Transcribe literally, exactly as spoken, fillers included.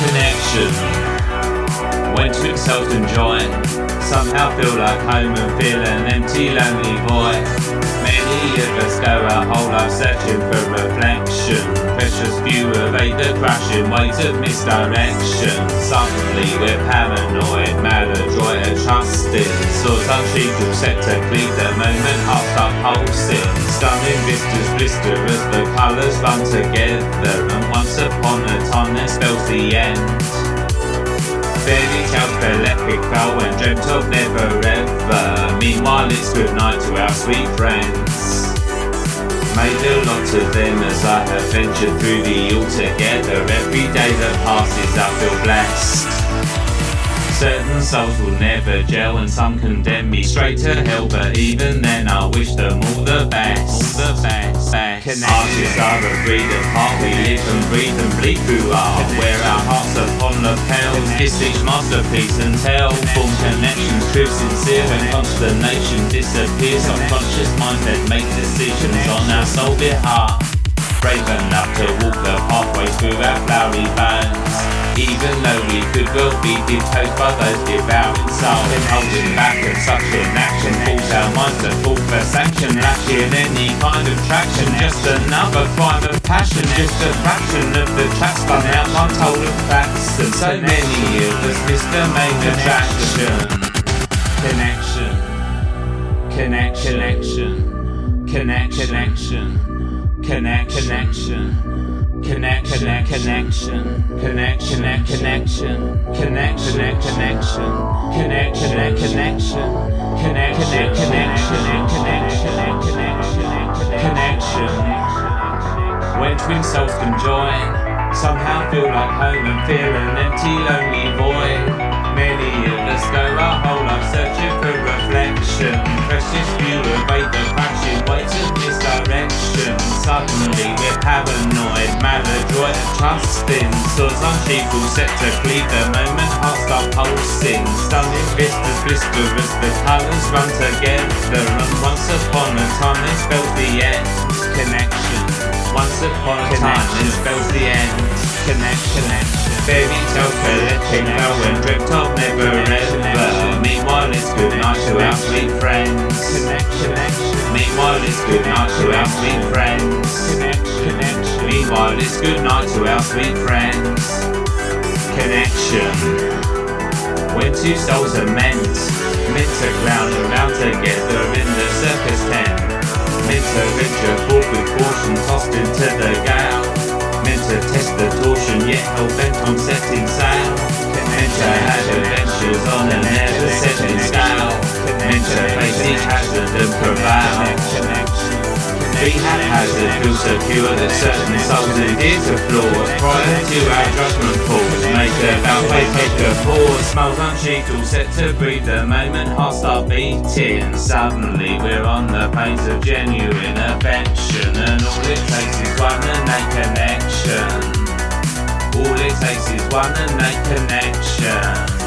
connection. When twin souls can join, somehow feel like home and feel an empty, lonely void. Many of us go our whole life searching for reflection. Precious few evade the crashing waves of misdirection. Suddenly we're paranoid, maladroit, trusting. Swords unsheathed, set to cleave the moment, hearts start pulsing. Stunning vistas blister as the colours run together. And once upon a time there spells the end. Fairy tales fell epic fell when dreamt of never ever. Meanwhile it's good night to our sweet friends. Made a lot of them as I have ventured through the altogether. Every day that passes I feel blessed. Certain souls will never gel and some condemn me straight to hell, but even then I wish them all the best. All the best. best. Artists are a breed apart, we live and breathe and bleed through art. Where our hearts upon lapels, kiss each masterpiece and tell. Form connections, true, sincere, when consternation disappears. Unconscious mind that make decisions on our soul behalf. Brave enough to walk the pathway through our flowery bones. Even though we could well be deposed by those devouring souls. Holding back at such inaction pulls our minds to fall for sanction. Lacking any kind of traction, just another crime of passion. Just a fraction of the tracks spun out untold of facts. And so many of us miss the main attraction. Connection, connection, connection, connection. Connect, connection, connect, connect, connection, connect, connect, connection, connect, connect, connection, connect, connect, connection, connect, connect, connection, connect, connect, connection. When twin souls can join, somehow feel like home and feel an empty, lonely void. Many of us go our whole life searching for reflection. Precious few evade the crashing waves of misdirection. Suddenly we're paranoid, maladroit and trusting. Swords unsheathed, set to cleave the moment, hearts start pulsing. Stunning vistas blister as the colours run together. And once upon a time they spells the end. Connection. Once upon a time they spells the end. Connect, connection. Fairy tales collecting fell when dreamt of never ever. Meanwhile it's good night to our sweet friends. Connect, connection. Meanwhile it's good night to our sweet friends. Connect, connection. Meanwhile it's good night to our sweet friends. Connection. When two souls are meant, meant to clown around together in the circus tent. Meant to venture forth with caution, tossed into the gale. Meant to test the torsion, yet hell-bent on setting sail. Meant to have adventures on a never-setting scale. Meant to face each hazard and prevail. Be haphazard, feel secure that certain souls adhere to flaws. Prior to our judgment calls, make a bow, take a pause. Smiles unsheathed, all set to breathe the moment hearts start beating. Suddenly we're on the plains of genuine affection. And all it takes is one innate connection. All it takes is one innate connection.